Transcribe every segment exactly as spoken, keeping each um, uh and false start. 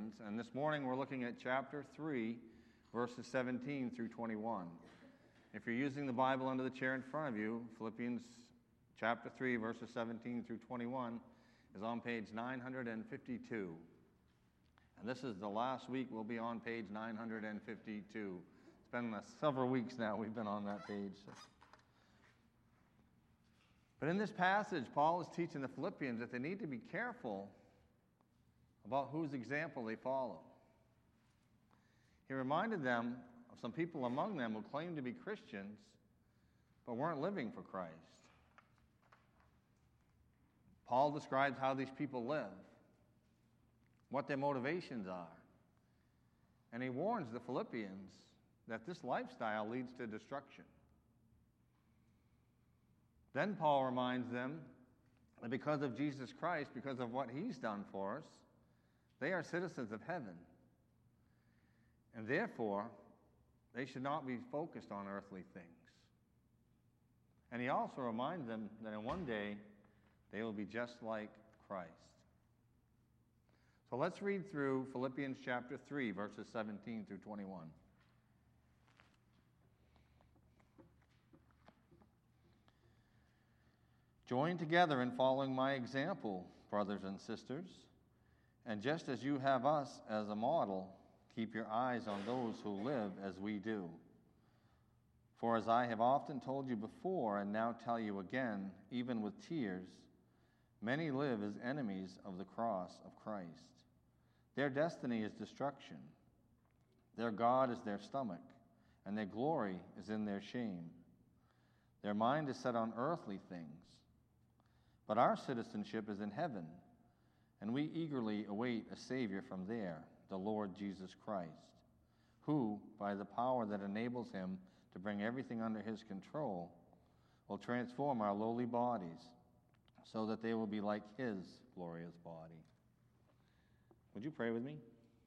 Philippians, and this morning we're looking at chapter three, verses seventeen through twenty-one. If you're using the Bible under the chair in front of you, Philippians chapter three, verses seventeen through twenty-one is on page nine hundred fifty-two. And this is the last week we'll be on page nine hundred fifty-two. It's been uh, several weeks now we've been on that page. So. But in this passage, Paul is teaching the Philippians that they need to be careful about whose example they follow. He reminded them of some people among them who claimed to be Christians but weren't living for Christ. Paul describes how these people live, what their motivations are, and he warns the Philippians that this lifestyle leads to destruction. Then Paul reminds them that because of Jesus Christ, because of what he's done for us, they are citizens of heaven. And therefore, they should not be focused on earthly things. And he also reminds them that in one day, they will be just like Christ. So let's read through Philippians chapter three, verses seventeen through twenty-one. Join together in following my example, brothers and sisters. And just as you have us as a model, keep your eyes on those who live as we do. For as I have often told you before, and now tell you again, even with tears, many live as enemies of the cross of Christ. Their destiny is destruction. Their God is their stomach, and their glory is in their shame. Their mind is set on earthly things. But our citizenship is in heaven, and we eagerly await a Savior from there, the Lord Jesus Christ, who, by the power that enables him to bring everything under his control, will transform our lowly bodies so that they will be like his glorious body. Would you pray with me?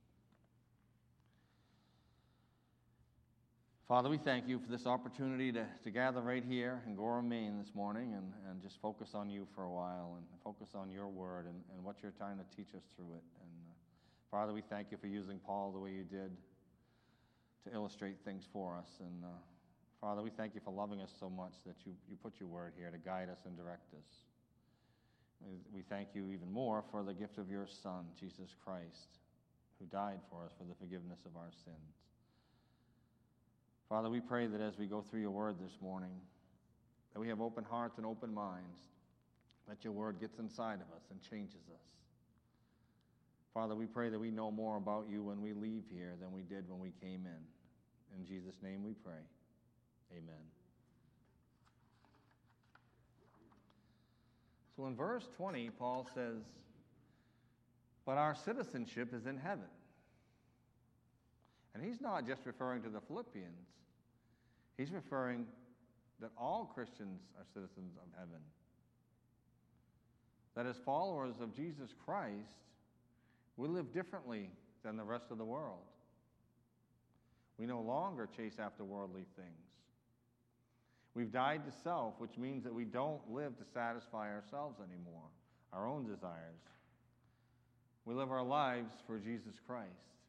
Father, we thank you for this opportunity to, to gather right here in Gorham, Maine this morning and, and just focus on you for a while and focus on your word and, and what you're trying to teach us through it. And uh, Father, we thank you for using Paul the way you did to illustrate things for us. And uh, Father, we thank you for loving us so much that you, you put your word here to guide us and direct us. We thank you even more for the gift of your Son, Jesus Christ, who died for us for the forgiveness of our sins. Father, we pray that as we go through your word this morning, that we have open hearts and open minds, that your word gets inside of us and changes us. Father, we pray that we know more about you when we leave here than we did when we came in. In Jesus' name we pray. Amen. So in verse twenty, Paul says, but our citizenship is in heaven. And he's not just referring to the Philippians. He's referring that all Christians are citizens of heaven. That as followers of Jesus Christ, we live differently than the rest of the world. We no longer chase after worldly things. We've died to self, which means that we don't live to satisfy ourselves anymore, our own desires. We live our lives for Jesus Christ.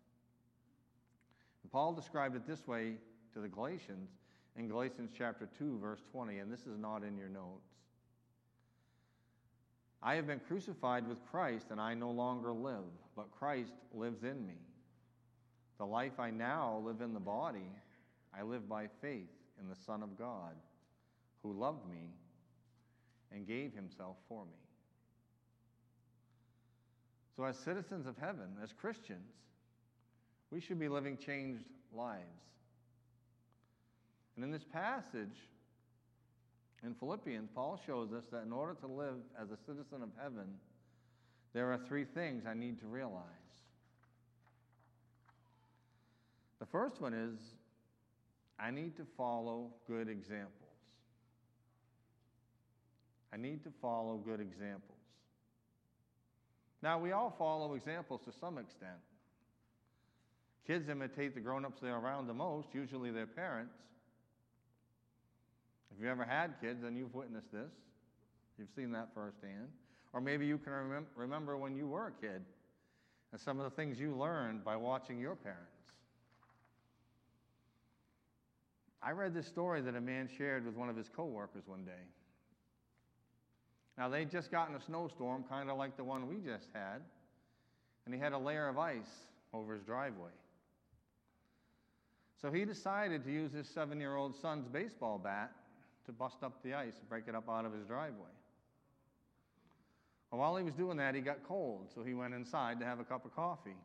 And Paul described it this way to the Galatians in Galatians chapter two, verse twenty, and this is not in your notes. I have been crucified with Christ, and I no longer live, but Christ lives in me. The life I now live in the body, I live by faith in the Son of God, who loved me and gave himself for me. So as citizens of heaven, as Christians, we should be living changed lives. And in this passage, in Philippians, Paul shows us that in order to live as a citizen of heaven, there are three things I need to realize. The first one is, I need to follow good examples. I need to follow good examples. Now, we all follow examples to some extent. Kids imitate the grown-ups they're around the most, usually their parents. If you've ever had kids, then you've witnessed this. You've seen that firsthand. Or maybe you can remem- remember when you were a kid and some of the things you learned by watching your parents. I read this story that a man shared with one of his coworkers one day. Now, they'd just gotten a snowstorm, kind of like the one we just had, and he had a layer of ice over his driveway. So he decided to use his seven-year-old son's baseball bat to bust up the ice and break it up out of his driveway. Well, while he was doing that, he got cold, so he went inside to have a cup of coffee.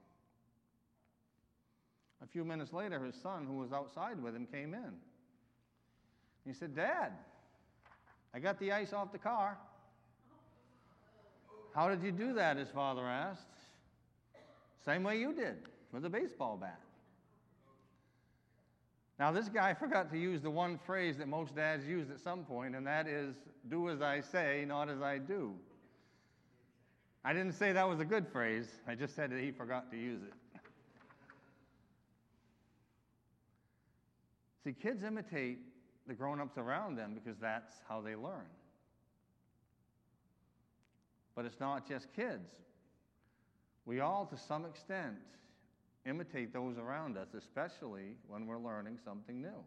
A few minutes later, his son, who was outside with him, came in. He said, "Dad, I got the ice off the car." "How did you do that?" his father asked. "Same way you did, with a baseball bat." Now, this guy forgot to use the one phrase that most dads use at some point, and that is, "Do as I say, not as I do." I didn't say that was a good phrase. I just said that he forgot to use it. See, kids imitate the grown-ups around them because that's how they learn. But it's not just kids. We all, to some extent, imitate those around us, especially when we're learning something new.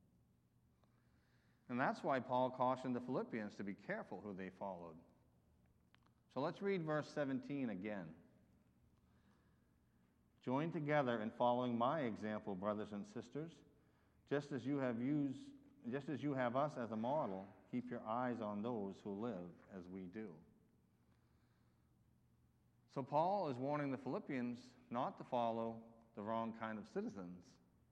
And that's why Paul cautioned the Philippians to be careful who they followed. So let's read verse seventeen again. "Join together in following my example, brothers and sisters. Just as you have used, just as you have us as a model, keep your eyes on those who live as we do." So Paul is warning the Philippians not to follow the wrong kind of citizens.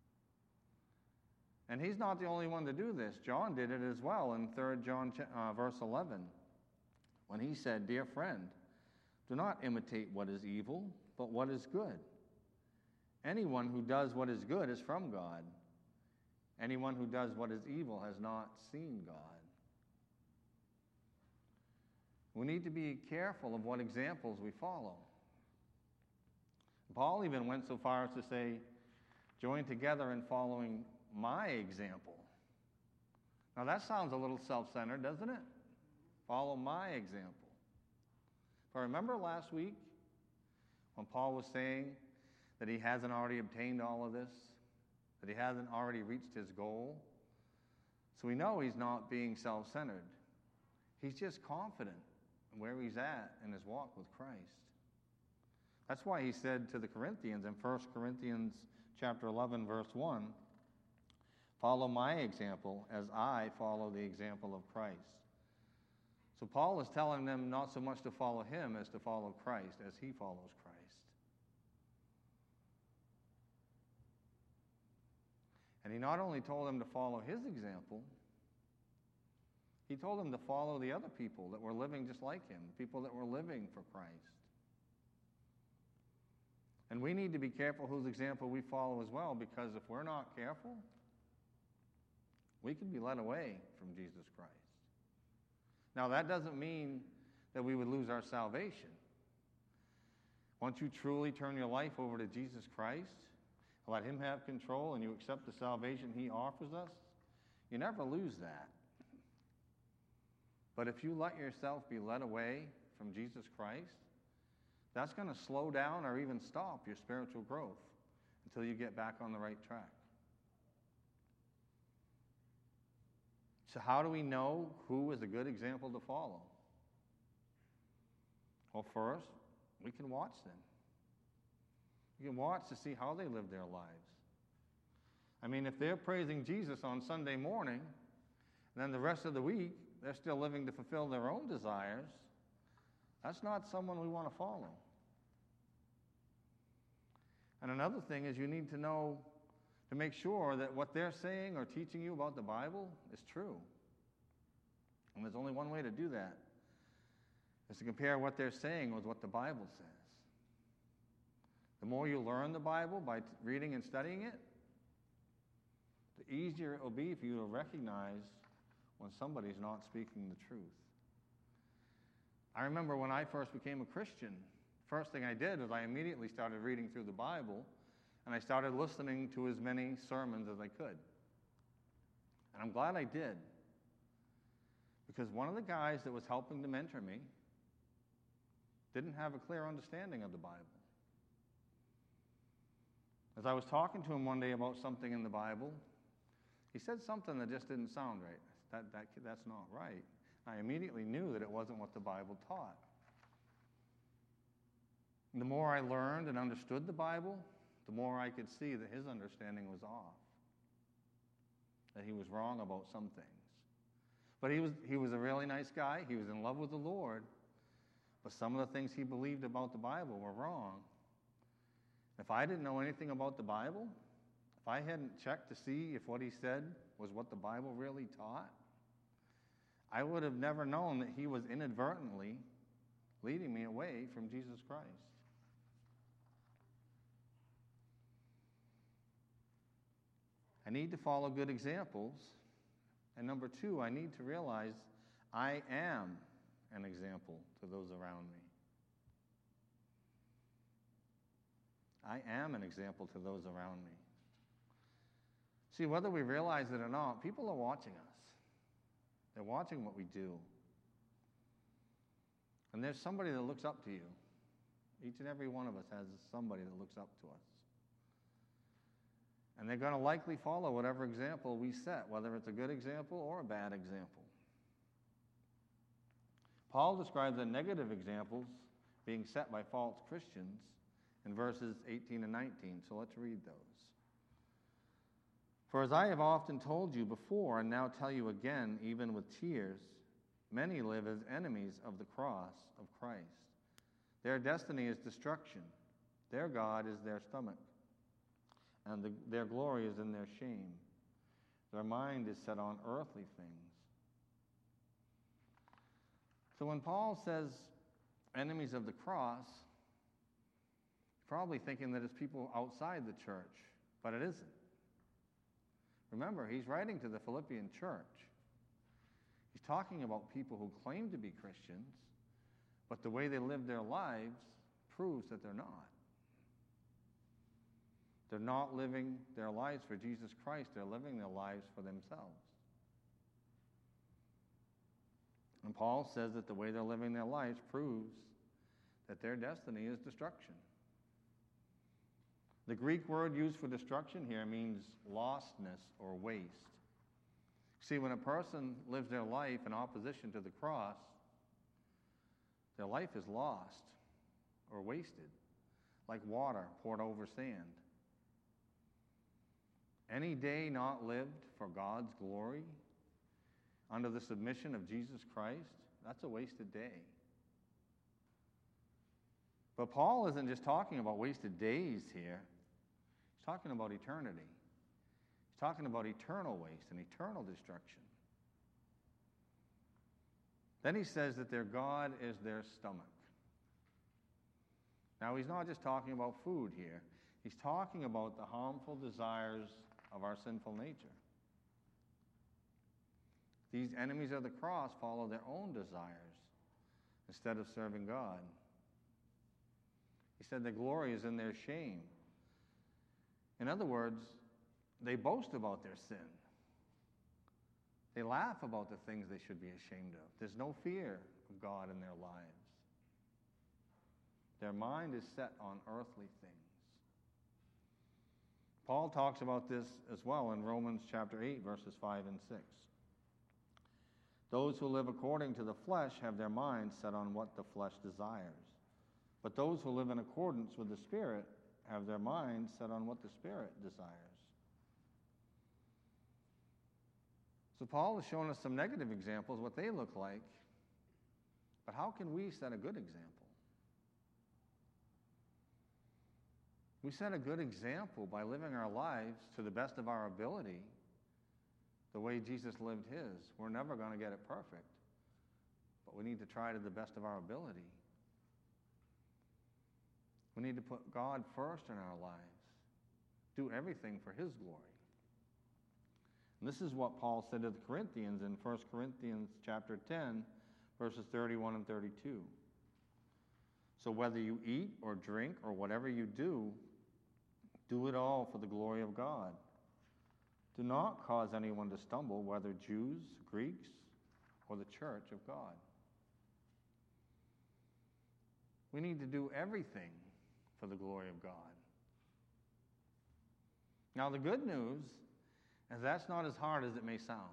And he's not the only one to do this. John did it as well in Third John uh, verse eleven, when he said, "Dear friend, do not imitate what is evil, but what is good. Anyone who does what is good is from God. Anyone who does what is evil has not seen God." We need to be careful of what examples we follow. Paul even went so far as to say, "Join together in following my example." Now that sounds a little self-centered, doesn't it? Follow my example. But remember last week when Paul was saying that he hasn't already obtained all of this, that he hasn't already reached his goal? So we know he's not being self-centered. He's just confident in where he's at in his walk with Christ. That's why he said to the Corinthians in First Corinthians chapter eleven, verse one, "Follow my example as I follow the example of Christ." So Paul is telling them not so much to follow him as to follow Christ as he follows Christ. And he not only told them to follow his example, he told them to follow the other people that were living just like him, people that were living for Christ. And we need to be careful whose example we follow as well, because if we're not careful, we can be led away from Jesus Christ. Now, that doesn't mean that we would lose our salvation. Once you truly turn your life over to Jesus Christ, let him have control, and you accept the salvation he offers us, you never lose that. But if you let yourself be led away from Jesus Christ, that's going to slow down or even stop your spiritual growth until you get back on the right track. So how do we know who is a good example to follow? Well, first, we can watch them. You can watch to see how they live their lives. I mean, if they're praising Jesus on Sunday morning, and then the rest of the week, they're still living to fulfill their own desires, that's not someone we want to follow. And another thing is you need to know, to make sure that what they're saying or teaching you about the Bible is true. And there's only one way to do that, is to compare what they're saying with what the Bible says. The more you learn the Bible by t- reading and studying it, the easier it will be for you to recognize when somebody's not speaking the truth. I remember when I first became a Christian, first thing I did was I immediately started reading through the Bible, and I started listening to as many sermons as I could. And I'm glad I did, because one of the guys that was helping to mentor me didn't have a clear understanding of the Bible. As I was talking to him one day about something in the Bible, he said something that just didn't sound right. That, that, that's not right. I immediately knew that it wasn't what the Bible taught. And the more I learned and understood the Bible, the more I could see that his understanding was off, that he was wrong about some things. But he was, he was a really nice guy. He was in love with the Lord. But some of the things he believed about the Bible were wrong. If I didn't know anything about the Bible, if I hadn't checked to see if what he said was what the Bible really taught, I would have never known that he was inadvertently leading me away from Jesus Christ. I need to follow good examples. And number two, I need to realize I am an example to those around me. I am an example to those around me. See, whether we realize it or not, people are watching us. They're watching what we do. And there's somebody that looks up to you. Each and every one of us has somebody that looks up to us. And they're going to likely follow whatever example we set, whether it's a good example or a bad example. Paul describes the negative examples being set by false Christians in verses eighteen and nineteen. So let's read those. For as I have often told you before, and now tell you again, even with tears, many live as enemies of the cross of Christ. Their destiny is destruction. Their God is their stomach, and the, their glory is in their shame. Their mind is set on earthly things. So when Paul says enemies of the cross, probably thinking that it's people outside the church, but it isn't. Remember, he's writing to the Philippian church. He's talking about people who claim to be Christians, but the way they live their lives proves that they're not. They're not living their lives for Jesus Christ. They're living their lives for themselves. And Paul says that the way they're living their lives proves that their destiny is destruction. The Greek word used for destruction here means lostness or waste. See, when a person lives their life in opposition to the cross, their life is lost or wasted, like water poured over sand. Any day not lived for God's glory, under the submission of Jesus Christ, that's a wasted day. But Paul isn't just talking about wasted days here. He's talking about eternity. He's talking about eternal waste and eternal destruction. Then he says that their God is their stomach. Now, he's not just talking about food here. He's talking about the harmful desires of our sinful nature. These enemies of the cross follow their own desires instead of serving God. He said the glory is in their shame. In other words, they boast about their sin. They laugh about the things they should be ashamed of. There's no fear of God in their lives. Their mind is set on earthly things. Paul talks about this as well in Romans chapter eight, verses five and six. Those who live according to the flesh have their minds set on what the flesh desires. But those who live in accordance with the Spirit have their minds set on what the Spirit desires. So Paul is showing us some negative examples, what they look like. But how can we set a good example? We set a good example by living our lives to the best of our ability, the way Jesus lived his. We're never going to get it perfect, but we need to try to the best of our ability. We need to put God first in our lives, do everything for his glory. And this is what Paul said to the Corinthians in First Corinthians chapter ten, verses thirty-one and thirty-two. So whether you eat or drink or whatever you do, do it all for the glory of God. Do not cause anyone to stumble, whether Jews, Greeks, or the church of God. We need to do everything for the glory of God. Now, the good news is that's not as hard as it may sound,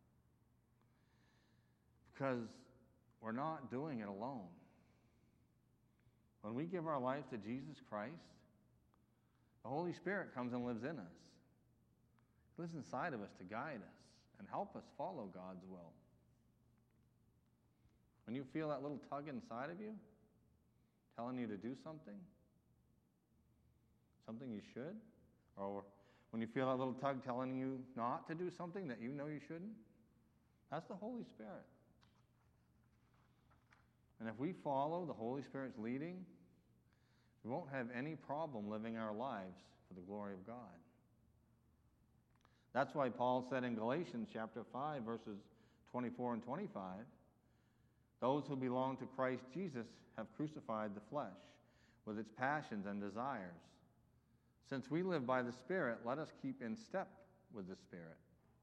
because we're not doing it alone. When we give our life to Jesus Christ, the Holy Spirit comes and lives in us. He lives inside of us to guide us and help us follow God's will. When you feel that little tug inside of you, telling you to do something, something you should, or when you feel that little tug telling you not to do something that you know you shouldn't, that's the Holy Spirit. And if we follow the Holy Spirit's leading, we won't have any problem living our lives for the glory of God. That's why Paul said in Galatians chapter five, verses twenty-four and twenty-five, those who belong to Christ Jesus have crucified the flesh with its passions and desires. Since we live by the Spirit, let us keep in step with the Spirit.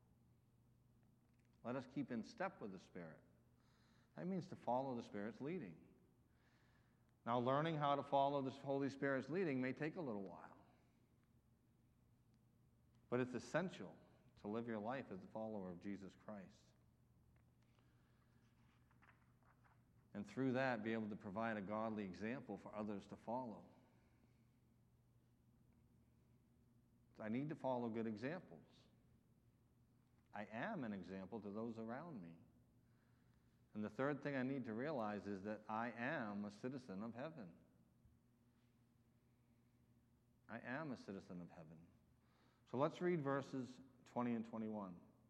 Let us keep in step with the Spirit. That means to follow the Spirit's leading. Now, learning how to follow the Holy Spirit's leading may take a little while. But it's essential to live your life as a follower of Jesus Christ. And through that, be able to provide a godly example for others to follow. I need to follow good examples. I am an example to those around me. And the third thing I need to realize is that I am a citizen of heaven. I am a citizen of heaven. So let's read verses twenty and twenty-one.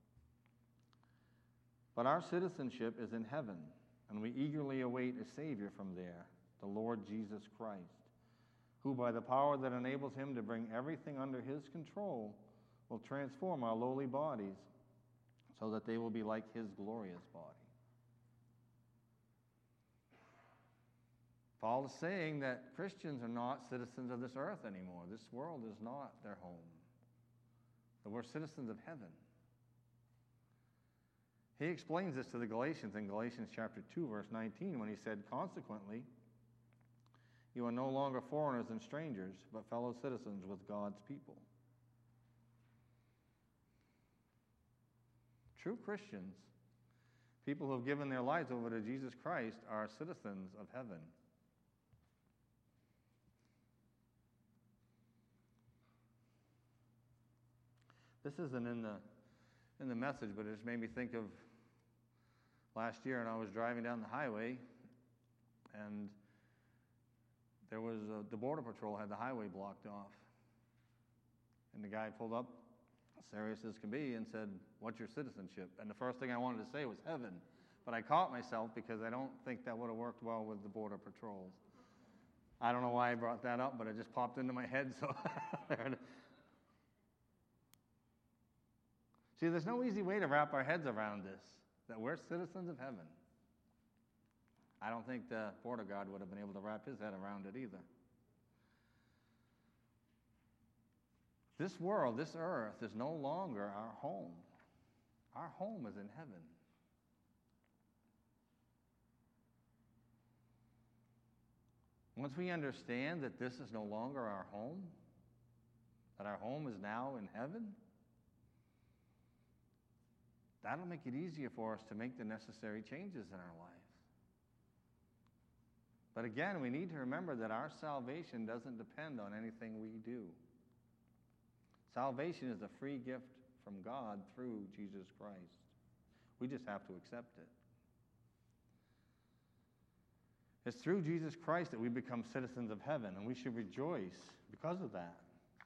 But our citizenship is in heaven, and we eagerly await a Savior from there, the Lord Jesus Christ, who by the power that enables him to bring everything under his control will transform our lowly bodies so that they will be like his glorious body. Paul is saying that Christians are not citizens of this earth anymore. This world is not their home. That we're citizens of heaven. He explains this to the Galatians in Galatians chapter two, verse nineteen, when he said, consequently, you are no longer foreigners and strangers, but fellow citizens with God's people. True Christians, people who have given their lives over to Jesus Christ, are citizens of heaven. This isn't in the in the message, but it just made me think of last year, and I was driving down the highway, and there was a, the Border Patrol had the highway blocked off. And the guy pulled up, serious as can be, and said, what's your citizenship? And the first thing I wanted to say was heaven. But I caught myself because I don't think that would have worked well with the Border Patrols. I don't know why I brought that up, but it just popped into my head. So, see, there's no easy way to wrap our heads around this, that we're citizens of heaven. I don't think the border guard would have been able to wrap his head around it either. This world, this earth, is no longer our home. Our home is in heaven. Once we understand that this is no longer our home, that our home is now in heaven, that'll make it easier for us to make the necessary changes in our life. But again, we need to remember that our salvation doesn't depend on anything we do. Salvation is a free gift from God through Jesus Christ. We just have to accept it. It's through Jesus Christ that we become citizens of heaven, and we should rejoice because of that.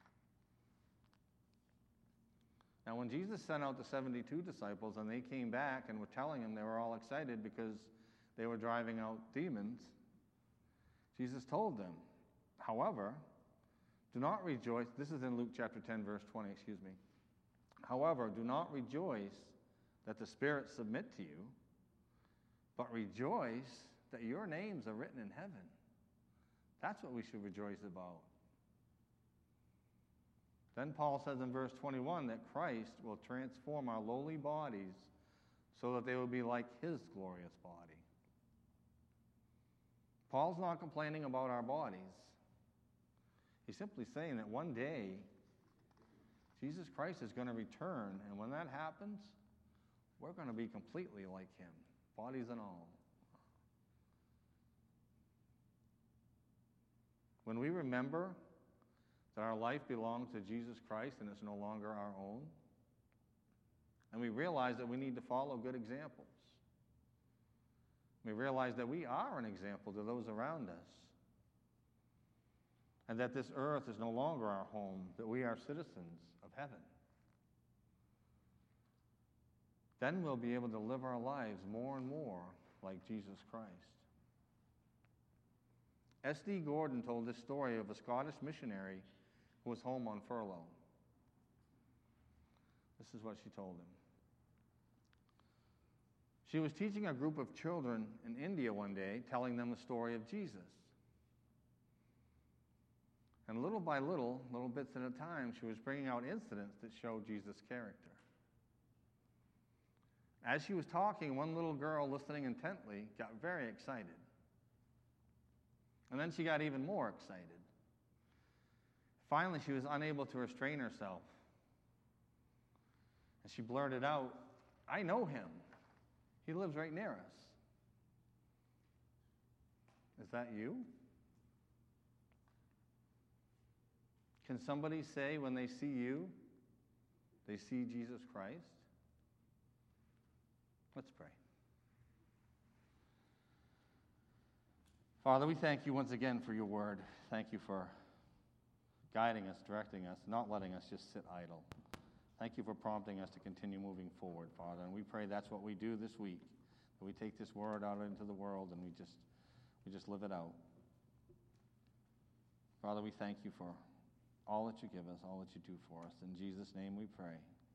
Now, when Jesus sent out the seventy-two disciples and they came back and were telling him, they were all excited because they were driving out demons, Jesus told them, however, do not rejoice. This is in Luke chapter ten, verse twenty, excuse me. However, do not rejoice that the spirits submit to you, but rejoice that your names are written in heaven. That's what we should rejoice about. Then Paul says in verse twenty-one that Christ will transform our lowly bodies so that they will be like his glorious body. Paul's not complaining about our bodies. He's simply saying that one day Jesus Christ is going to return, and when that happens, we're going to be completely like him, bodies and all. When we remember that our life belongs to Jesus Christ and it's no longer our own, and we realize that we need to follow good examples, we realize that we are an example to those around us, and that this earth is no longer our home, that we are citizens of heaven. Then we'll be able to live our lives more and more like Jesus Christ. S D Gordon told this story of a Scottish missionary who was home on furlough. This is what she told him. She was teaching a group of children in India one day, telling them the story of Jesus. And little by little, little bits at a time, she was bringing out incidents that showed Jesus' character. As she was talking, one little girl, listening intently, got very excited. And then she got even more excited. Finally, she was unable to restrain herself. And she blurted out, "I know him. He lives right near us." Is that you? Can somebody say when they see you, they see Jesus Christ? Let's pray. Father, we thank you once again for your word. Thank you for guiding us, directing us, not letting us just sit idle. Thank you for prompting us to continue moving forward, Father. And we pray that's what we do this week, that we take this word out into the world and we just, we just live it out. Father, we thank you for all that you give us, all that you do for us. In Jesus' name we pray.